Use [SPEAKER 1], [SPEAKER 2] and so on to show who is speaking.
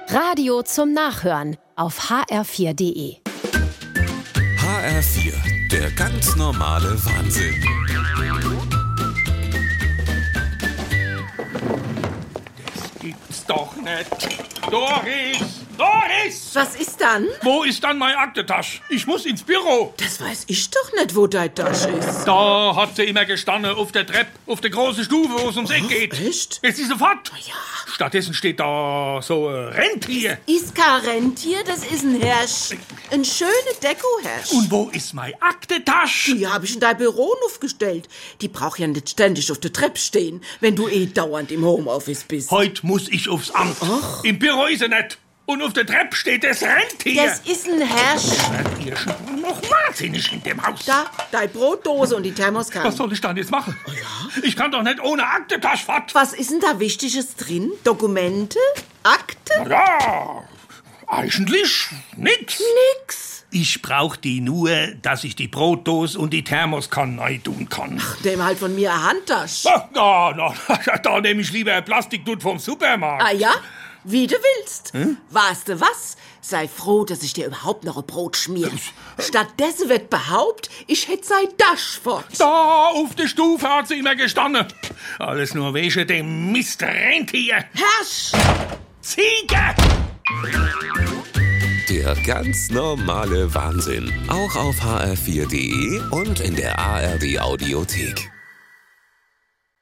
[SPEAKER 1] Radio zum Nachhören auf hr4.de.
[SPEAKER 2] HR4, der ganz normale Wahnsinn.
[SPEAKER 3] Das gibt's doch nicht. Doris! Doris!
[SPEAKER 4] Was ist dann?
[SPEAKER 3] Wo ist dann meine Aktentasche? Ich muss ins Büro.
[SPEAKER 4] Das weiß ich doch nicht, wo deine Tasche ist.
[SPEAKER 3] Da hat sie immer gestanden, auf der Treppe, auf der großen Stufe, wo es ums Eck geht.
[SPEAKER 4] Echt?
[SPEAKER 3] Jetzt ist sie fort.
[SPEAKER 4] Ja.
[SPEAKER 3] Stattdessen steht da so ein Rentier.
[SPEAKER 4] Ist kein Rentier, das ist ein Hirsch. Ein schöner Deko-Hirsch.
[SPEAKER 3] Und wo ist meine Aktentasche?
[SPEAKER 4] Die habe ich in dein Büro aufgestellt. Die braucht ja nicht ständig auf der Treppe stehen, wenn du dauernd im Homeoffice bist.
[SPEAKER 3] Heute muss ich aufs Amt.
[SPEAKER 4] Ach.
[SPEAKER 3] Im Büro ist sie nicht. Und auf der Treppe steht das Rentier.
[SPEAKER 4] Das ist ein Hirsch.
[SPEAKER 3] Ihr ist noch wahnsinnig in dem Haus.
[SPEAKER 4] Da, deine Brotdose und die Thermoskanne.
[SPEAKER 3] Was soll ich dann jetzt machen?
[SPEAKER 4] Oh ja?
[SPEAKER 3] Ich kann doch nicht ohne Aktentasche fort.
[SPEAKER 4] Was ist denn da Wichtiges drin? Dokumente? Akte?
[SPEAKER 3] Ja, eigentlich nix.
[SPEAKER 4] Nix.
[SPEAKER 3] Ich brauch die nur, dass ich die Brotdose und die Thermoskanne reintun kann.
[SPEAKER 4] Nehm halt von mir eine Handtasche.
[SPEAKER 3] Da nehme ich lieber ein Plastikdut vom Supermarkt.
[SPEAKER 4] Ah ja? Wie du willst. Weißt du was? Sei froh, dass ich dir überhaupt noch ein Brot schmier. Stattdessen wird behauptet, ich hätte sei Dasch fort.
[SPEAKER 3] Da auf der Stufe hat sie immer gestanden. Alles nur wegen dem Mist Rentier.
[SPEAKER 4] Hirsch!
[SPEAKER 3] Ziege!
[SPEAKER 2] Der ganz normale Wahnsinn. Auch auf hr4.de und in der ARD Audiothek.